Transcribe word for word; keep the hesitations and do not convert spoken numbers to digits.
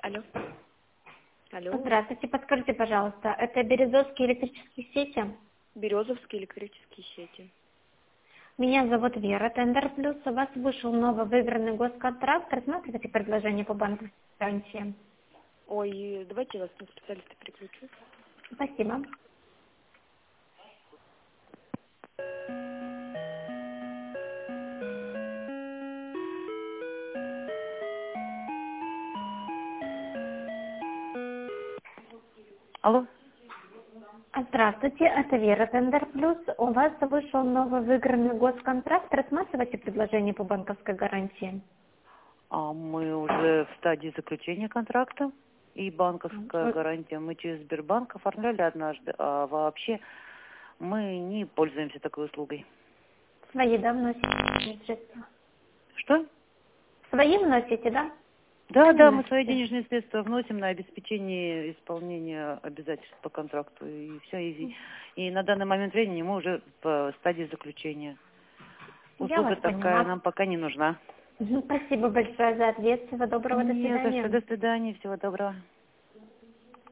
Алло. Алло. Здравствуйте, подскажите, пожалуйста, это Березовские электрические сети? Березовские электрические сети. Меня зовут Вера, Тендер Плюс. У вас вышел новый выигранный госконтракт. Рассматривайте предложение по банковской гарантии. Ой, давайте я вас на специалиста переключу. Спасибо. Алло. Здравствуйте, это Вера, Тендер Плюс. У вас вышел новый выигранный госконтракт. Рассматривайте предложение по банковской гарантии. А мы уже в стадии заключения контракта. И банковская Вы- гарантия мы через Сбербанк оформляли однажды, а вообще мы не пользуемся такой услугой. Свои, да, вносите средства? Что? Свои вносите, да? Да, Сами да, мы свои вносите? денежные средства вносим на обеспечение исполнения обязательств по контракту. И все. И, и на данный момент времени мы уже в стадии заключения. Я Услуга вас такая поняла. нам пока не нужна. Спасибо большое за ответ. Всего доброго, до Не за что. свидания. До свидания. Всего доброго.